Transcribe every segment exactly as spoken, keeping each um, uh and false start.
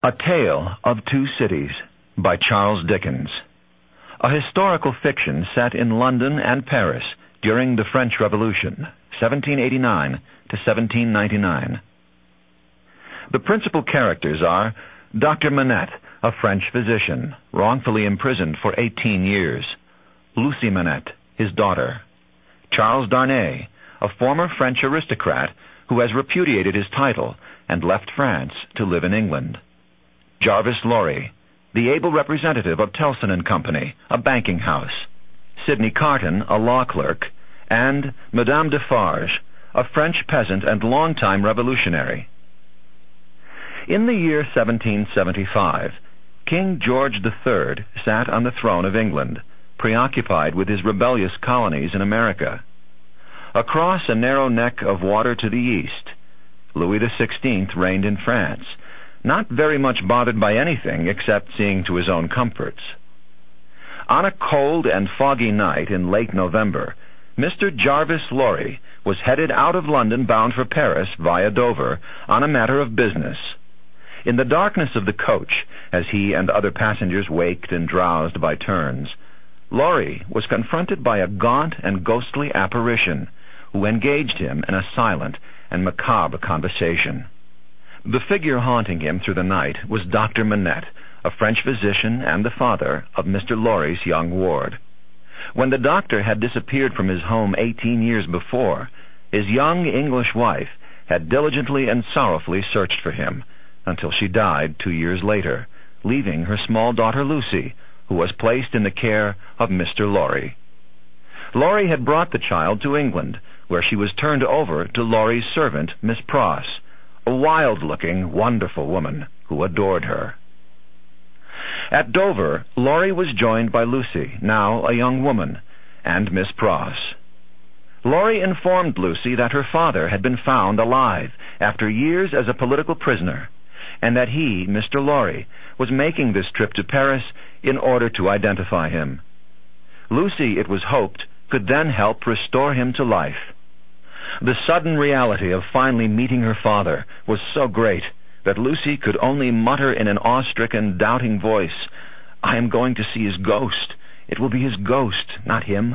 A Tale of Two Cities by Charles Dickens. A historical fiction set in London and Paris during the French Revolution, seventeen eighty-nine to seventeen ninety-nine. The principal characters are Doctor Manette, a French physician, wrongfully imprisoned for eighteen years; Lucy Manette, his daughter; Charles Darnay, a former French aristocrat who has repudiated his title and left France to live in England; Jarvis Lorry, the able representative of Tellson and Company, a banking house; Sidney Carton, a law clerk; and Madame Defarge, a French peasant and longtime revolutionary. In the year seventeen seventy-five, King George the Third sat on the throne of England, preoccupied with his rebellious colonies in America. Across a narrow neck of water to the east, Louis the Sixteenth reigned in France, not very much bothered by anything except seeing to his own comforts. On a cold and foggy night in late November, Mister Jarvis Lorry was headed out of London bound for Paris via Dover on a matter of business. In the darkness of the coach, as he and other passengers waked and drowsed by turns, Lorry was confronted by a gaunt and ghostly apparition who engaged him in a silent and macabre conversation. The figure haunting him through the night was Doctor Manette, a French physician and the father of Mister Lorry's young ward. When the doctor had disappeared from his home eighteen years before, his young English wife had diligently and sorrowfully searched for him until she died two years later, leaving her small daughter Lucy, who was placed in the care of Mister Lorry. Lorry had brought the child to England, where she was turned over to Lorry's servant, Miss Pross, a wild-looking, wonderful woman who adored her. At Dover, Lorry was joined by Lucy, now a young woman, and Miss Pross. Lorry informed Lucy that her father had been found alive after years as a political prisoner, and that he, Mister Lorry, was making this trip to Paris in order to identify him. Lucy, it was hoped, could then help restore him to life. The sudden reality of finally meeting her father was so great that Lucy could only mutter in an awe-stricken, doubting voice, "I am going to see his ghost. It will be his ghost, not him."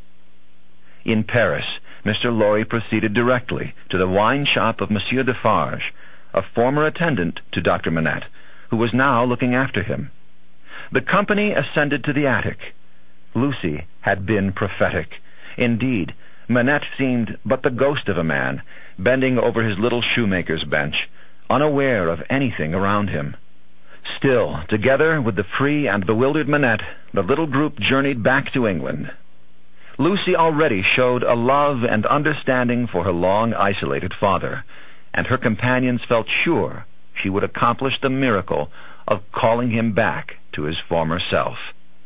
In Paris, Mister Lorry proceeded directly to the wine shop of Monsieur Defarge, a former attendant to Doctor Manette, who was now looking after him. The company ascended to the attic. Lucy had been prophetic. Indeed, Manette seemed but the ghost of a man, bending over his little shoemaker's bench, unaware of anything around him. Still, together with the free and bewildered Manette, the little group journeyed back to England. Lucy already showed a love and understanding for her long-isolated father, and her companions felt sure she would accomplish the miracle of calling him back to his former self.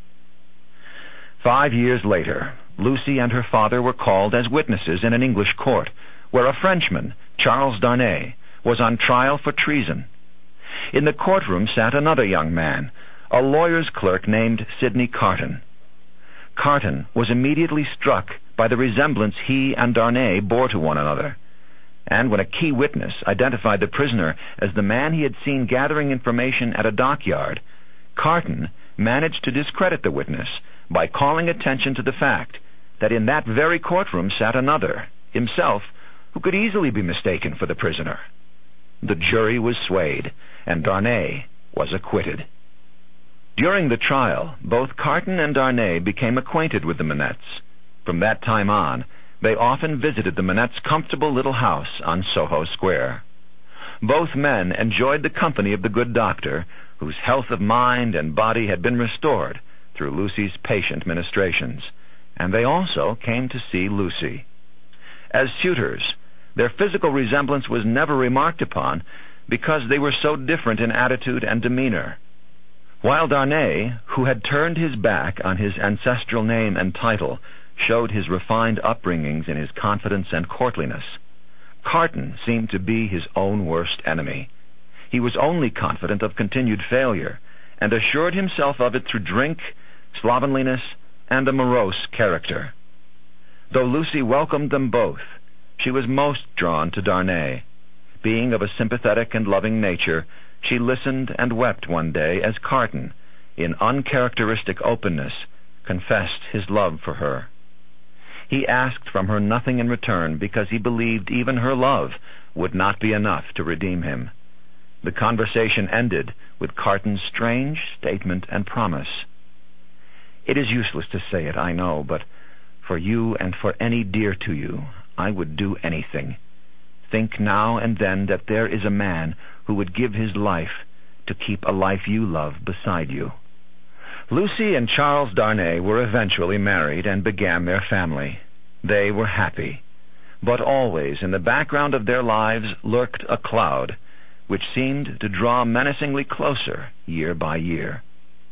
Five years later, Lucy and her father were called as witnesses in an English court, where a Frenchman, Charles Darnay, was on trial for treason. In the courtroom sat another young man, a lawyer's clerk named Sidney Carton. Carton was immediately struck by the resemblance he and Darnay bore to one another, and when a key witness identified the prisoner as the man he had seen gathering information at a dockyard, Carton managed to discredit the witness by calling attention to the fact that in that very courtroom sat another, himself, who could easily be mistaken for the prisoner. The jury was swayed, and Darnay was acquitted. During the trial, both Carton and Darnay became acquainted with the Manettes. From that time on, they often visited the Manettes' comfortable little house on Soho Square. Both men enjoyed the company of the good doctor, whose health of mind and body had been restored through Lucy's patient ministrations, and they also came to see Lucy. As suitors, their physical resemblance was never remarked upon because they were so different in attitude and demeanor. While Darnay, who had turned his back on his ancestral name and title, showed his refined upbringings in his confidence and courtliness, Carton seemed to be his own worst enemy. He was only confident of continued failure, and assured himself of it through drink, slovenliness, and a morose character. Though Lucy welcomed them both, she was most drawn to Darnay. Being of a sympathetic and loving nature, she listened and wept one day as Carton, in uncharacteristic openness, confessed his love for her. He asked from her nothing in return because he believed even her love would not be enough to redeem him. The conversation ended with Carton's strange statement and promise. "It is useless to say it, I know, but for you and for any dear to you, I would do anything. Think now and then that there is a man who would give his life to keep a life you love beside you." Lucy and Charles Darnay were eventually married and began their family. They were happy. But always in the background of their lives lurked a cloud, which seemed to draw menacingly closer year by year.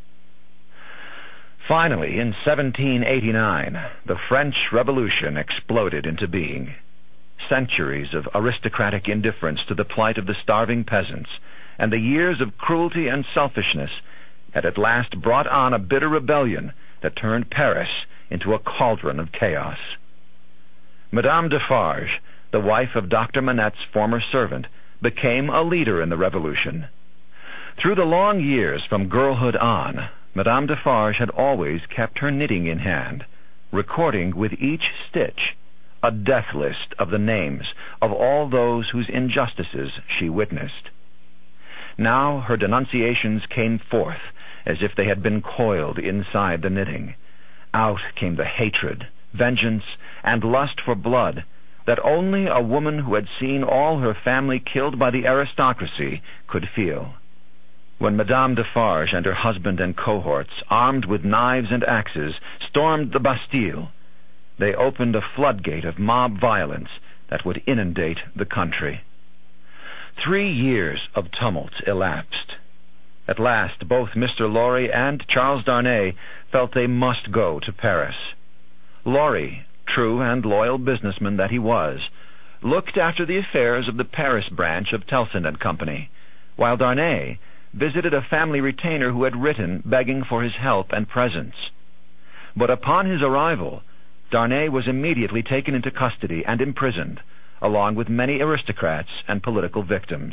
Finally, in seventeen eighty-nine, the French Revolution exploded into being. Centuries of aristocratic indifference to the plight of the starving peasants and the years of cruelty and selfishness had at last brought on a bitter rebellion that turned Paris into a cauldron of chaos. Madame Defarge, the wife of Doctor Manette's former servant, became a leader in the Revolution. Through the long years from girlhood on, Madame Defarge had always kept her knitting in hand, recording with each stitch a death list of the names of all those whose injustices she witnessed. Now her denunciations came forth as if they had been coiled inside the knitting. Out came the hatred, vengeance, and lust for blood that only a woman who had seen all her family killed by the aristocracy could feel. When Madame Defarge and her husband and cohorts, armed with knives and axes, stormed the Bastille, they opened a floodgate of mob violence that would inundate the country. Three years of tumult elapsed. At last, both Mister Lorry and Charles Darnay felt they must go to Paris. Lorry, true and loyal businessman that he was, looked after the affairs of the Paris branch of Tellson and Company, while Darnay visited a family retainer who had written begging for his help and presence. But upon his arrival, Darnay was immediately taken into custody and imprisoned, along with many aristocrats and political victims.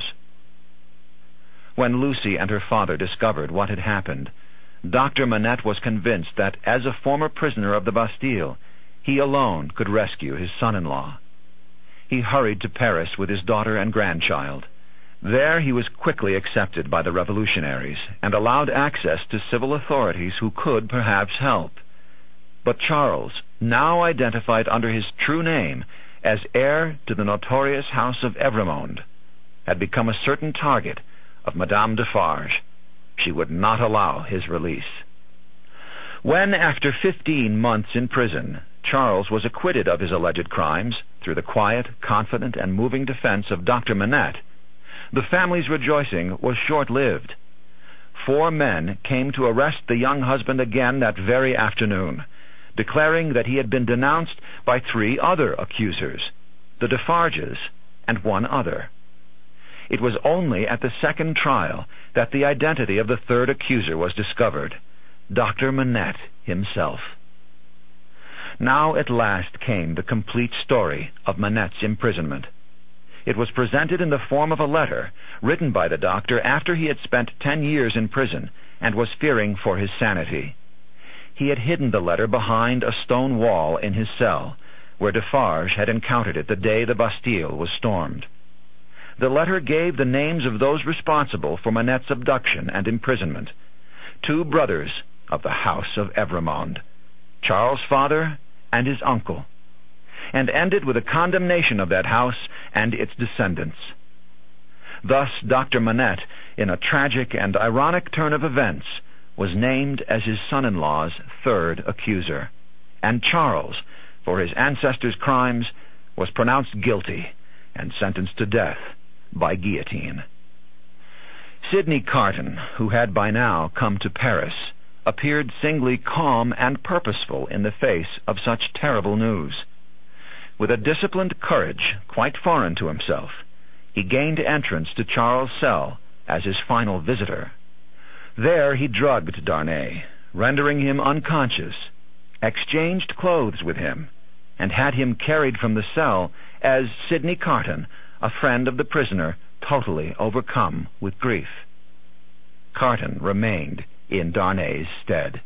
When Lucy and her father discovered what had happened, Doctor Manette was convinced that, as a former prisoner of the Bastille, he alone could rescue his son-in-law. He hurried to Paris with his daughter and grandchild. There he was quickly accepted by the revolutionaries and allowed access to civil authorities who could perhaps help. But Charles, now identified under his true name as heir to the notorious House of Evrémonde, had become a certain target of Madame Defarge. She would not allow his release. When, after fifteen months in prison, Charles was acquitted of his alleged crimes through the quiet, confident, and moving defense of Doctor Manette, the family's rejoicing was short-lived. Four men came to arrest the young husband again that very afternoon, declaring that he had been denounced by three other accusers, the Defarges and one other. It was only at the second trial that the identity of the third accuser was discovered, Doctor Manette himself. Now at last came the complete story of Manette's imprisonment. It was presented in the form of a letter written by the doctor after he had spent ten years in prison and was fearing for his sanity. He had hidden the letter behind a stone wall in his cell, where Defarge had encountered it the day the Bastille was stormed. The letter gave the names of those responsible for Manette's abduction and imprisonment, two brothers of the House of Evrémonde, Charles' father and his uncle, and ended with a condemnation of that house and its descendants. Thus Doctor Manette, in a tragic and ironic turn of events, was named as his son-in-law's third accuser, and Charles, for his ancestors' crimes, was pronounced guilty and sentenced to death by guillotine. Sidney Carton, who had by now come to Paris, appeared singly calm and purposeful in the face of such terrible news. With a disciplined courage quite foreign to himself, he gained entrance to Charles' cell as his final visitor. There he drugged Darnay, rendering him unconscious, exchanged clothes with him, and had him carried from the cell as Sidney Carton, a friend of the prisoner, totally overcome with grief. Carton remained in Darnay's stead.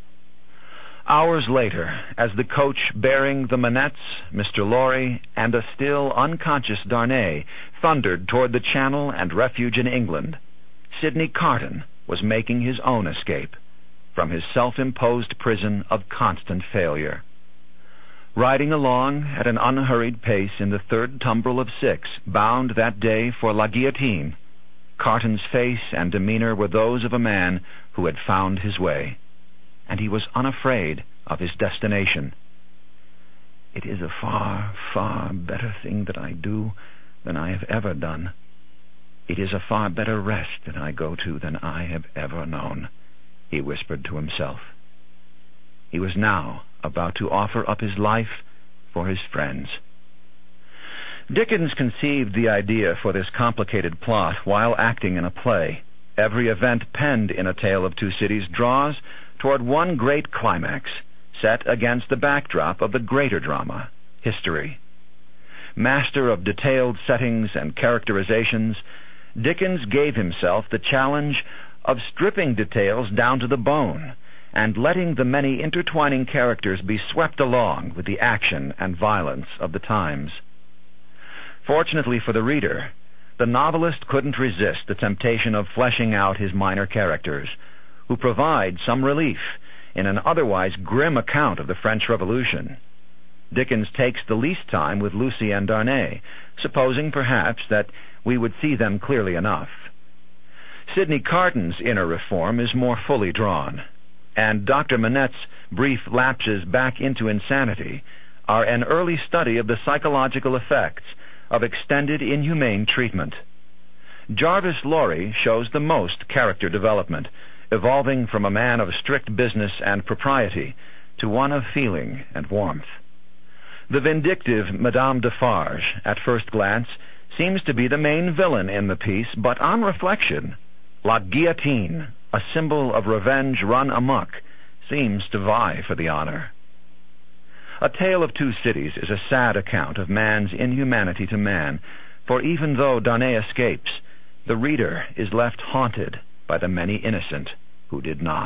Hours later, as the coach bearing the Manettes, Mister Lorry, and a still unconscious Darnay thundered toward the Channel and refuge in England, Sidney Carton was making his own escape from his self-imposed prison of constant failure. Riding along at an unhurried pace in the third tumbril of six, bound that day for La Guillotine, Carton's face and demeanor were those of a man who had found his way, and he was unafraid of his destination. "It is a far, far better thing that I do than I have ever done. It is a far better rest that I go to than I have ever known," he whispered to himself. He was now about to offer up his life for his friends. Dickens conceived the idea for this complicated plot while acting in a play. Every event penned in A Tale of Two Cities draws toward one great climax, set against the backdrop of the greater drama, history. Master of detailed settings and characterizations, Dickens gave himself the challenge of stripping details down to the bone and letting the many intertwining characters be swept along with the action and violence of the times. Fortunately for the reader, the novelist couldn't resist the temptation of fleshing out his minor characters, who provide some relief in an otherwise grim account of the French Revolution. Dickens takes the least time with Lucy and Darnay, supposing perhaps that we would see them clearly enough. Sidney Carton's inner reform is more fully drawn, and Doctor Manette's brief lapses back into insanity are an early study of the psychological effects of extended inhumane treatment. Jarvis Lorry shows the most character development, evolving from a man of strict business and propriety to one of feeling and warmth. The vindictive Madame Defarge, at first glance, seems to be the main villain in the piece, but on reflection, La Guillotine, a symbol of revenge run amok, seems to vie for the honor. A Tale of Two Cities is a sad account of man's inhumanity to man, for even though Darnay escapes, the reader is left haunted by the many innocent who did not.